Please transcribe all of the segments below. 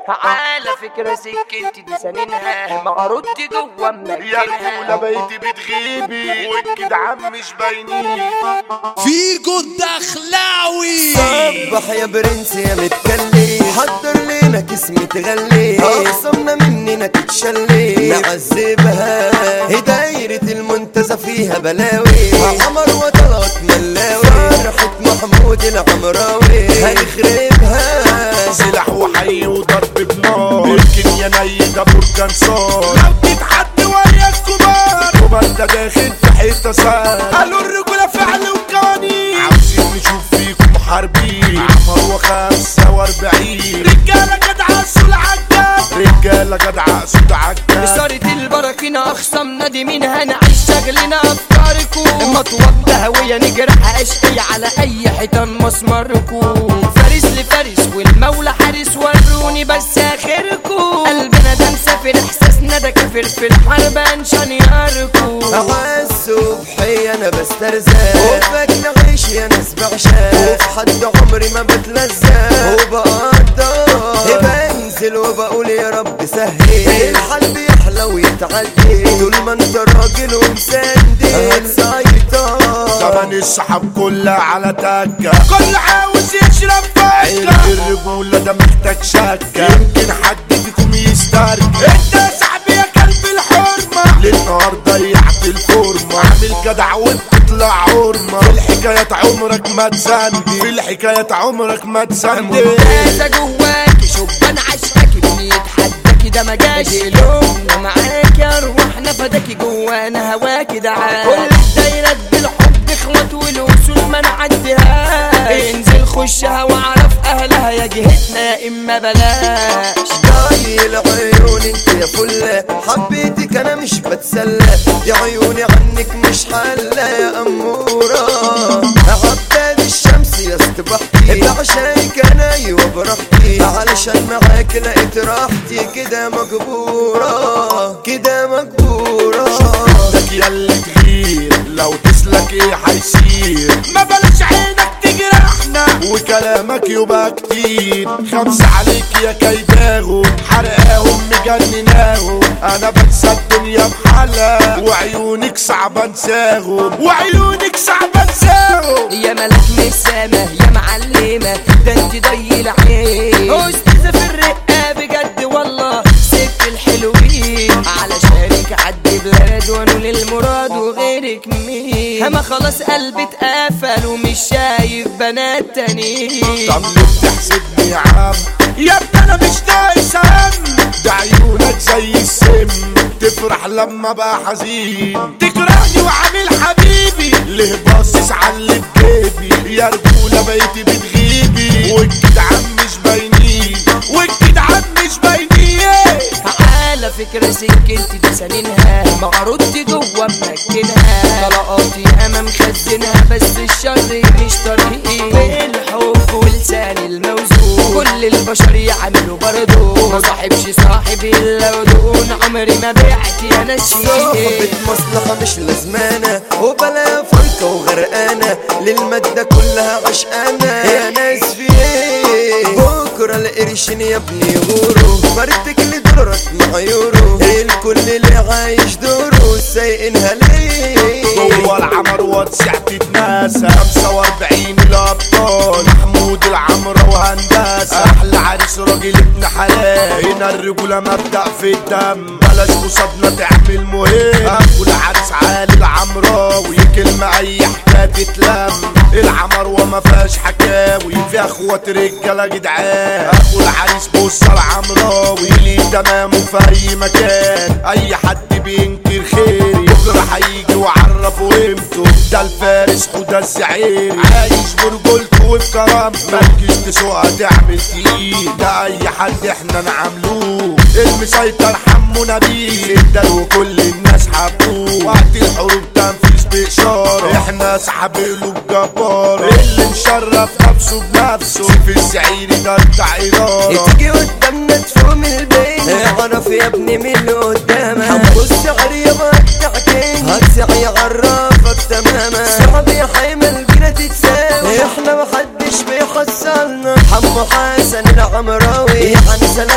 على فكرة سكنتي دي سنينها معروضتي جوا يا منكنها رجولة بيتي بتغيبي والجدعان مش باينين. فيجو الدخلاوي صبح يا برنس يا متكلي، حضر لينا كيس متغلي، اقسمنا مننا تتشلي نعذبها. دايرة المنتزه فيها بلاوي، عمر وطلعت ملاوي، فرحة محمود العمراوي هنخربها. سلاح وحي وضرب بنار، يمكن يا ني ده بركان صار. لو تتحدي ويا الكبار وما انت داخل في حته صار. قالوا الرجوله فعل وقوانين، عاوزين نشوف فيكم محاربين. عمر و45 رجاله جدعه سود عجاب، رجاله جدعه سود عجاب. إثارة البراكين أخصم نادي منها نعيش شغلنا أفكاركم. مطوة دهوية نجرح أشقي على أي حيطان مسمركم. فارس لفارس والمولى حارس وروني بس آخركم. قلبنا ده مسافر إحساسنا ده كافر في الحرب أنشان ياركم. عالصبحية أنا بسترزق وفاكنا عيش يا ناس بعشق، وفي حد عمري ما بتلزق وبقدر بنزل وبقول يا رب سهل. الحال بيحلى ويتعدي طول ما انت راجل ومسندل هتسيطر. زمن السحاب كلها على تكة، كل عاوز يشرب فكة. الرجولة ده محتاج شكة، يمكن حد فيكم يسترجع. انت يا صاحبي يا كلب الحرمة، للنهار ضيعت الفورمة. عامل جدع وبتطلع عرمة، في الحكايات عمرك ما تسندي، في الحكايات عمرك ما تسندي. ممتازة جواكي شبان عشقاكي بنتحداكي ده مجاش لومنا معاكي أرواحنا فداكي جوانا هواكي دعاك. كل الدايرات بالحب اخوات والوصول ما نعديهاش. انزل خشها واعرف أهلها يا جهتنا يا إما بلاش. ضايل العيون انت يا فلة، حبيتك انا مش بتسلى، يا عيوني عنك مش حلة يا أمورة. عباد الشمس يا استبحتي، بعشقك انا ايوه براحتي، علشان معاك لقيت راحتي كده مجبورة كده مجبورة. شفتك ياللي تغير لو تسلك ايه حيصير. ما بلاش عينك تجرحنا وكلامك يبقى كتير. خمسة عليك يا كيداهم، حرقاهم مجنناهم. انا بنسى الدنيا بحالها وعيونك صعبة انساهم، وعيونك صعبة انساهم. يا ملك مسامة يا معلمة ده انت ضي العين، أستاذة في الرقة بجد والله ست الحلوين. علشانك عدي بلاد وانول المراد وغيرك مين. هما خلاص قلبي اتقفل ومش شايف بنات تانيين. طب ليه بتحسدني يا عم يا ابني؟ انا مش ناقص هم، ده عيونك زي السم. تفرح لما بقى حزين، تكرهني وعامل حبيبي. ليه باصص على اللي في جيبي؟ يا رجولة بيتي بتغيبي والجدعان مش باينين، والجدعان مش باينين. على فكرة سكنتي دي سنينها معروضتي جوا منكنها. طلقاتي أما مخزنها بس الشر مش طريقي. الحب ولسان الموزون كل البشر يعملوا برضو. ما صاحبش صاحبي إلا ودون، عمري ما بعت يا نشيد. صحبة مصلحة مش لازمانة وبلا فرقة وغرقانة، للمادة كلها عشقانة. يا ناس في ايه بكرة القرشين يا ابني غورو، فرتك لدورك مع يورو. الكل اللي عايش دوره سايقينها ليه. جوه العمر واتسعة تتناسى 45 الابطال. محمود العمرة وهندسة، احلى عريس راجل ابن حلال. هنا الرجولة مبدأ في الدم، بلاش قصادنا تعمل مهم. اخو العريس عالي العمراوي، كلمة اي حكاية تتلم. العمر وما فيهاش حكاوي، في اخوات رجالة جدعان. اخو العريس بص العمراوي ليه تمامه في اي مكان. اي حد بينكر خيري بكره هيجي وعرفوا قيمته. ده الفارس وده الزعير، عايش برجولته وبكرامته. مالكش تسوقها تعمل تقيل، ده اي حد احنا نعملوه. المسيطر حمو نبيل الدل وكل الناس حبوه. وقت الحروب تنفيذ بإشارة، احنا اصحاب قلوب جبارة. اللي مشرف نفسه بنفسه في الزعير ده بتاع إدارة. تيجي قدامنا تفوم البين، اعرف يا ابني مين اللي قدامك. حمو السعر يابا التعكين، هتسعي يعرفك تماما. صعب يا حيمل بينا تتساوي، احنا محدش بيحصلنا. حمو حسن العمراوي يعني سلام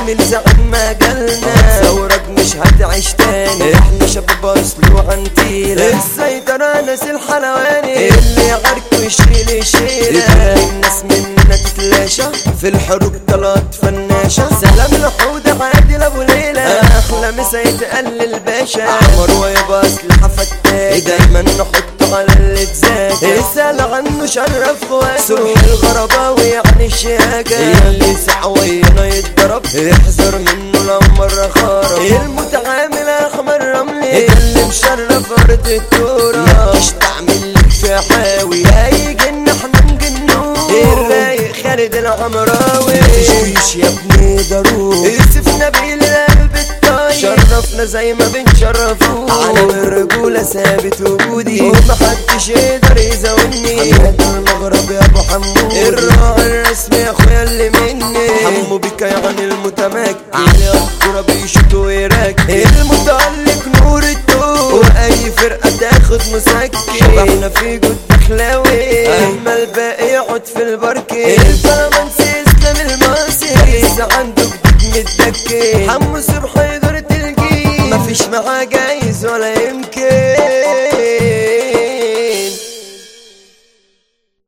عامل زعيم مجالنا ثورك مش هتعيش تاني احنا شباب اصل وعنتيلة السيطرة ناس الحلواني اللي يعارك ويشيل يشيلة الناس منا تتلاشى في الحروب طلعت فناشة سلام لحود عادل ابو ليلى احلى مسا يتقلل باشا عمر ويبقى اسلحة فتاك دايما نحطه على اللي تزاك اسأل عنه شرف خواته صبح الغرباوي يعني الشياكة اللي سعوينا يتضرب احذر منه لو مرة خرب المتعامل احمر رملي اللي مشرف ارض التورة مش تعمل لك في حاوي هيجي ان احنا نجنوه الرايق خالد العمراوي مفيش يا ابني ضروري يوسف نبيل القلب الطيب شرفنا زي ما بنشرفوه على الرجولة ثابت وجودي ومحدش يقدر يزاولني حماد المغرب يا ابو حمود الراعي الرسمي يا اخويا اللي مني حمو بك يعني المتمكن علي الكرة بيشوط ويركب المتألق نور الدور واي فرقة تاخد مسكن شبحنا في جود دخلاوي اما الباقي يقعد في البركة البلمنسي اسلام المصري لسه عنده جديد متدكن حمو صبحي دورة الجيل مفيش معاه